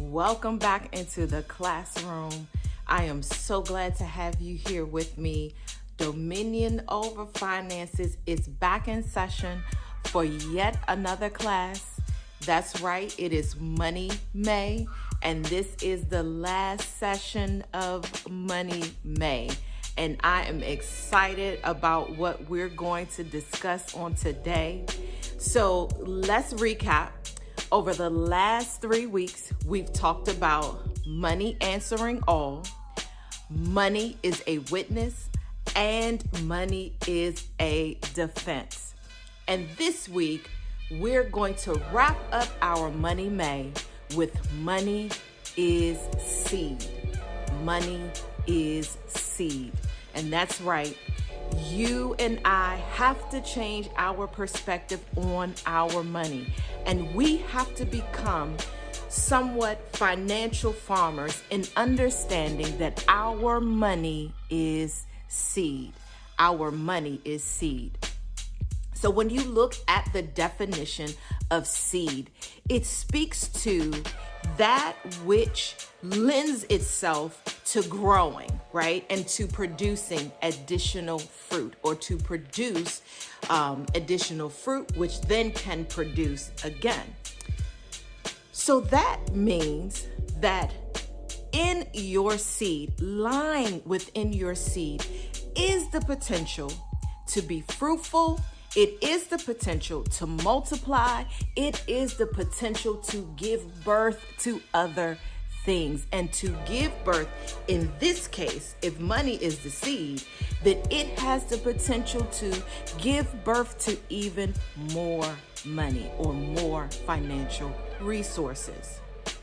Welcome back into the classroom. I am so glad to have you here with me. Dominion over Finances is back in session for yet another class. That's right, it is Money May, and this is the last session of Money May. And I am excited about what we're going to discuss on today. So let's recap. Over the last 3 weeks, we've talked about money answering all, money is a witness, and money is a defense. And this week, we're going to wrap up our Money May with money is seed. Money is seed. And that's right. You and I have to change our perspective on our money. And we have to become somewhat financial farmers in understanding that our money is seed. Our money is seed. So when you look at the definition of seed, it speaks to that which lends itself to growing, right? And to producing additional fruit, or to produce additional fruit, which then can produce again. So that means that in your seed, lying within your seed, is the potential to be fruitful. It is the potential to multiply. It is the potential to give birth to other things, and to give birth, in this case, if money is the seed, then it has the potential to give birth to even more money or more financial resources.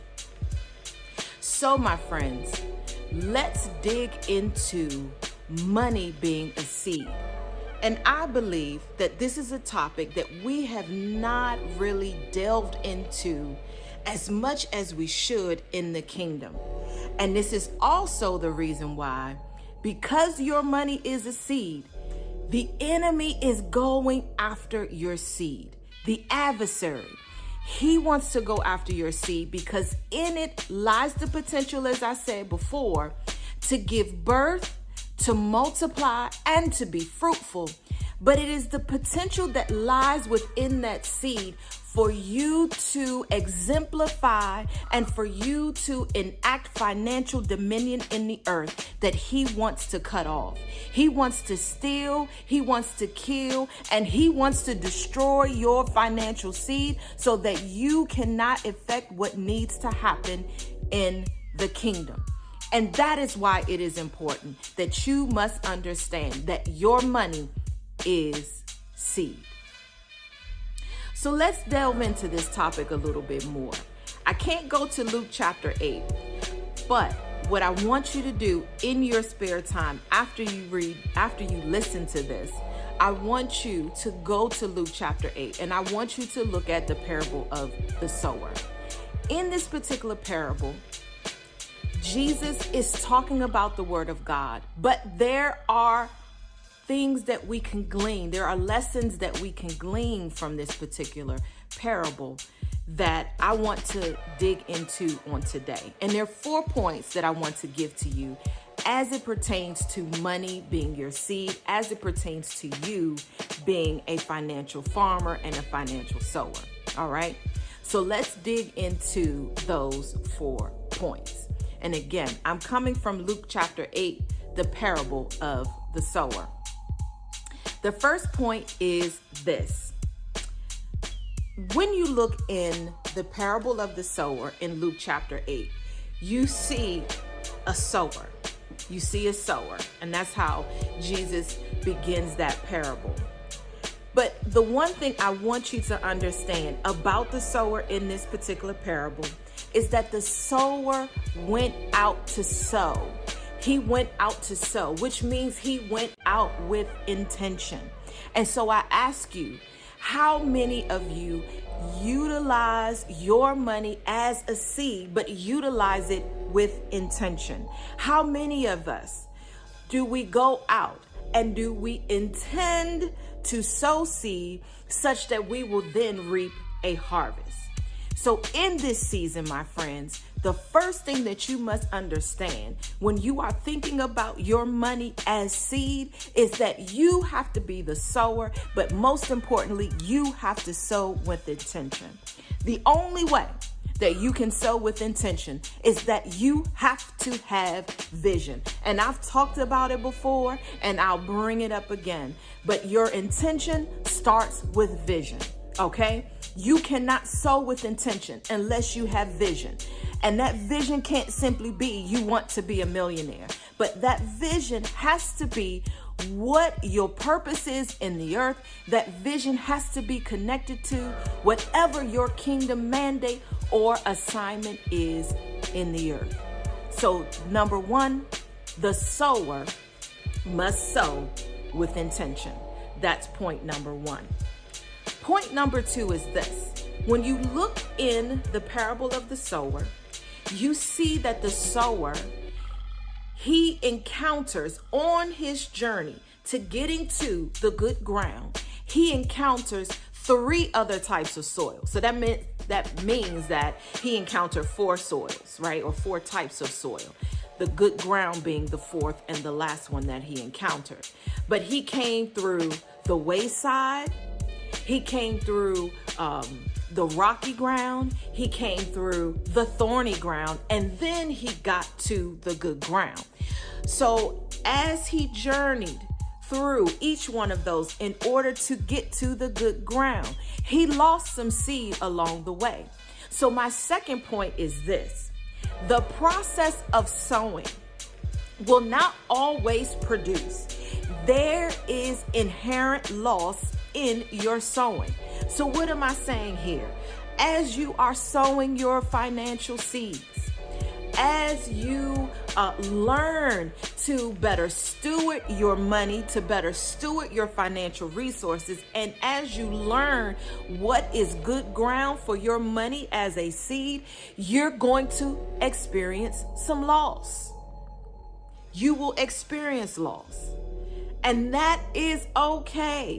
So my friends, let's dig into money being a seed. And I believe that this is a topic that we have not really delved into as much as we should in the kingdom. And this is also the reason why, because your money is a seed, the enemy is going after your seed. The adversary, he wants to go after your seed because in it lies the potential, as I said before, to give birth, to multiply, and to be fruitful. But it is the potential that lies within that seed for you to exemplify and for you to enact financial dominion in the earth that he wants to cut off. He wants to steal, he wants to kill, and he wants to destroy your financial seed so that you cannot effect what needs to happen in the kingdom. And that is why it is important that you must understand that your money is seed. So let's delve into this topic a little bit more. I can't go to Luke chapter 8, but what I want you to do in your spare time after you listen to this, I want you to go to Luke chapter 8, and I want you to look at the parable of the sower. In this particular parable, Jesus is talking about the word of God, but there are things that we can glean. There are lessons that we can glean from this particular parable that I want to dig into on today. And there are 4 points that I want to give to you as it pertains to money being your seed, as it pertains to you being a financial farmer and a financial sower. All right. So let's dig into those 4 points. And again, I'm coming from Luke chapter 8, the parable of the sower. The first point is this. When you look in the parable of the sower in Luke chapter 8, you see a sower. You see a sower, and that's how Jesus begins that parable. But the one thing I want you to understand about the sower in this particular parable is that the sower went out to sow. He went out to sow, which means he went out with intention. And so I ask you, how many of you utilize your money as a seed, but utilize it with intention? How many of us do we go out and do we intend to sow seed such that we will then reap a harvest? So in this season, my friends, the first thing that you must understand when you are thinking about your money as seed is that you have to be the sower, but most importantly, you have to sow with intention. The only way that you can sow with intention is that you have to have vision. And I've talked about it before and I'll bring it up again, but your intention starts with vision, okay? You cannot sow with intention unless you have vision. And that vision can't simply be you want to be a millionaire, but that vision has to be what your purpose is in the earth. That vision has to be connected to whatever your kingdom mandate or assignment is in the earth. So number one, the sower must sow with intention. That's point number one. Point number two is this. When you look in the parable of the sower, you see that the sower, he encounters on his journey to getting to the good ground, he encounters 3 other types of soil. So that means that he encountered 4 soils, right? Or 4 types of soil. The good ground being the 4th and the last one that he encountered. But he came through the wayside. He came through the rocky ground. He came through the thorny ground. And then he got to the good ground. So as he journeyed through each one of those in order to get to the good ground, he lost some seed along the way. So my second point is this. The process of sowing will not always produce. There is inherent loss in your sowing. So what am I saying here? As you are sowing your financial seeds, as you learn to better steward your money, to better steward your financial resources, and as you learn what is good ground for your money as a seed, you're going to experience some loss. You will experience loss, and that is okay.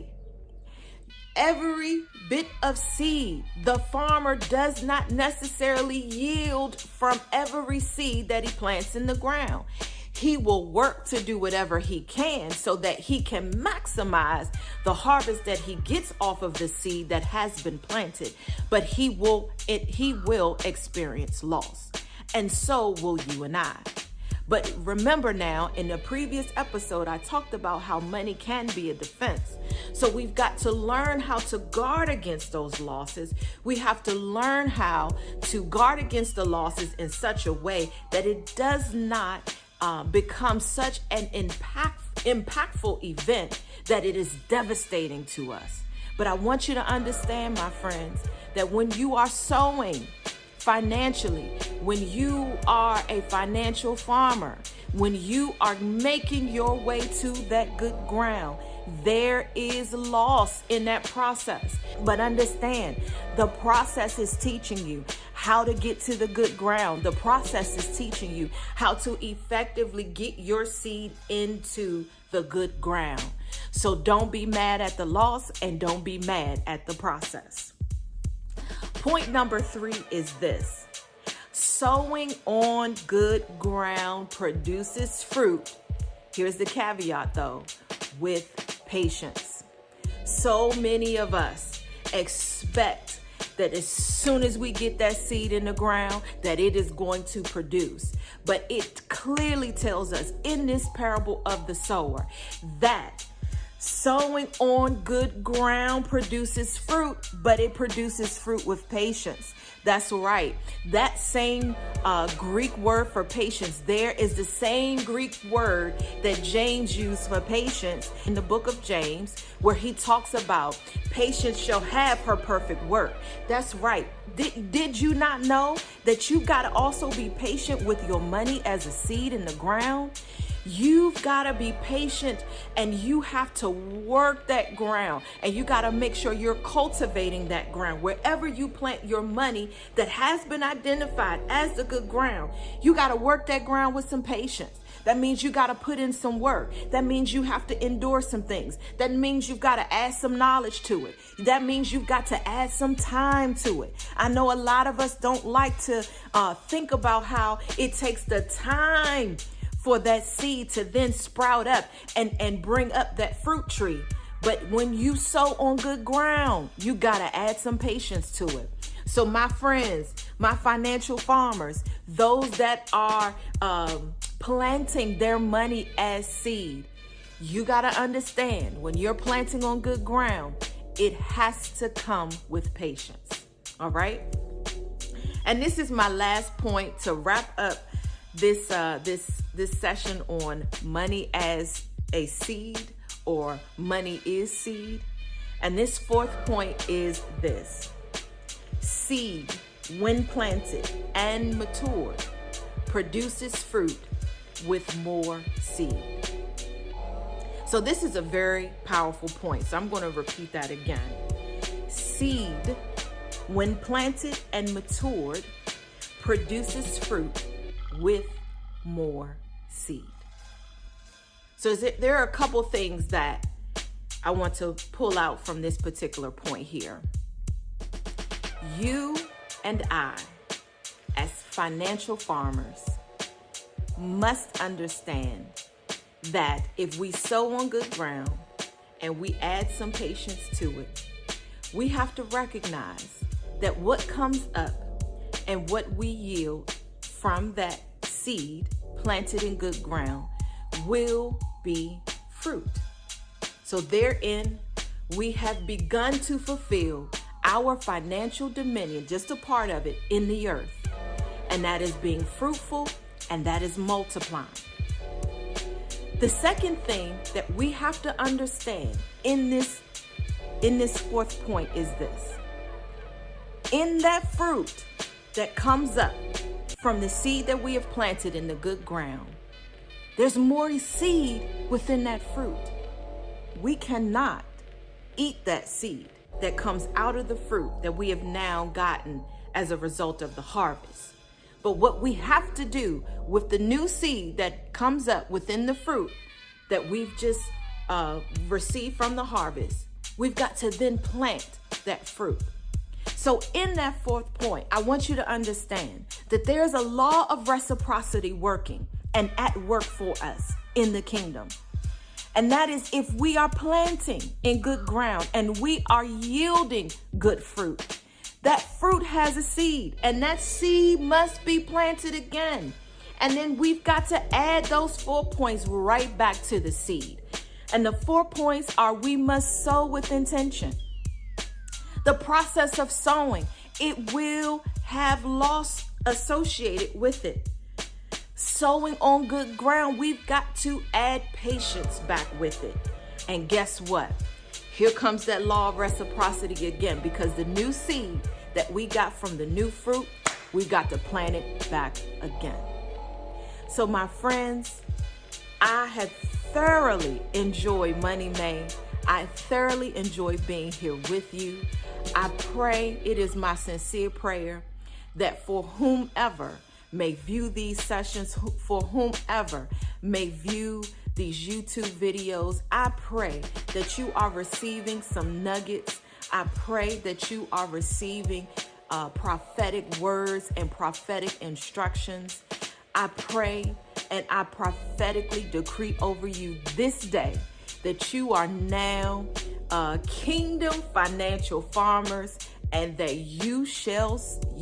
Every bit of seed, the farmer does not necessarily yield from every seed that he plants in the ground. He will work to do whatever he can so that he can maximize the harvest that he gets off of the seed that has been planted, but he will experience loss. And so will you and I. But remember now, in the previous episode, I talked about how money can be a defense. So we've got to learn how to guard against those losses. We have to learn how to guard against the losses in such a way that it does not become such an impactful event that it is devastating to us. But I want you to understand, my friends, that when you are sowing financially, when you are a financial farmer, when you are making your way to that good ground, there is loss in that process. But understand, the process is teaching you how to get to the good ground. The process is teaching you how to effectively get your seed into the good ground. So don't be mad at the loss and don't be mad at the process. Point number 3 is this. Sowing on good ground produces fruit. Here's the caveat though, with patience. So many of us expect that as soon as we get that seed in the ground, that it is going to produce. But it clearly tells us in this parable of the sower that sowing on good ground produces fruit, but it produces fruit with patience. That's right. That same Greek word for patience there is the same Greek word that James used for patience in the book of James, where he talks about patience shall have her perfect work. That's right. Did you not know that you've got to also be patient with your money as a seed in the ground? You've got to be patient and you have to work that ground, and you got to make sure you're cultivating that ground. Wherever you plant your money that has been identified as the good ground, you got to work that ground with some patience, That means you got to put in some work. That means you have to endure some things. That means you've got to add some knowledge to it. That means you've got to add some time to it. I know a lot of us don't like to think about how it takes the time for that seed to then sprout up and bring up that fruit tree. But when you sow on good ground, you got to add some patience to it. So my friends, my financial farmers, those that are planting their money as seed, you got to understand when you're planting on good ground, it has to come with patience. All right. And this is my last point to wrap up this session on money as a seed, or money is seed. And this fourth point is this: seed, when planted and matured, produces fruit with more seed. So this is a very powerful point. So I'm going to repeat that again. Seed, when planted and matured, produces fruit with more seed. So there are a couple things that I want to pull out from this particular point here. You and I, as financial farmers, must understand that if we sow on good ground and we add some patience to it, we have to recognize that what comes up and what we yield from that seed planted in good ground will be fruit. So therein, we have begun to fulfill our financial dominion, just a part of it, in the earth. And that is being fruitful, and that is multiplying. The second thing that we have to understand in this fourth point is this: in that fruit that comes up from the seed that we have planted in the good ground, there's more seed within that fruit. We cannot eat that seed that comes out of the fruit that we have now gotten as a result of the harvest. But what we have to do with the new seed that comes up within the fruit that we've just received from the harvest, we've got to then plant that fruit. So in that fourth point, I want you to understand that there's a law of reciprocity working and at work for us in the kingdom. And that is, if we are planting in good ground and we are yielding good fruit, that fruit has a seed, and that seed must be planted again. And then we've got to add those 4 points right back to the seed. And the 4 points are: we must sow with intention. The process of sowing, it will have loss associated with it. Sowing on good ground, we've got to add patience back with it. And guess what? Here comes that law of reciprocity again, because the new seed that we got from the new fruit, we've got to plant it back again. So my friends, I have thoroughly enjoyed Money Made. I thoroughly enjoy being here with you. I pray, it is my sincere prayer, that for whomever may view these sessions, for whomever may view these YouTube videos, I pray that you are receiving some nuggets. I pray that you are receiving prophetic words and prophetic instructions. I pray and I prophetically decree over you this day that you are now kingdom financial farmers, and that you shall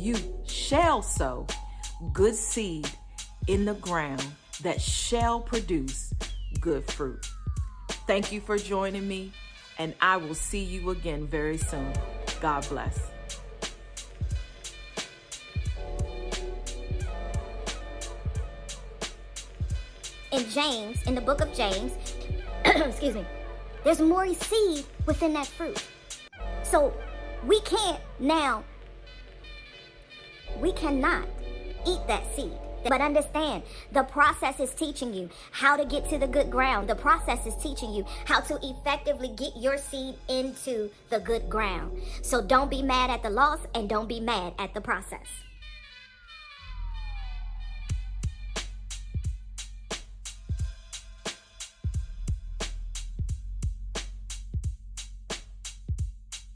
sow good seed in the ground that shall produce good fruit. Thank you for joining me, and I will see you again very soon. God bless. In the book of James, excuse me, there's more seed within that fruit. So we cannot eat that seed. But understand, the process is teaching you how to get to the good ground. The process is teaching you how to effectively get your seed into the good ground. So don't be mad at the loss, and don't be mad at the process.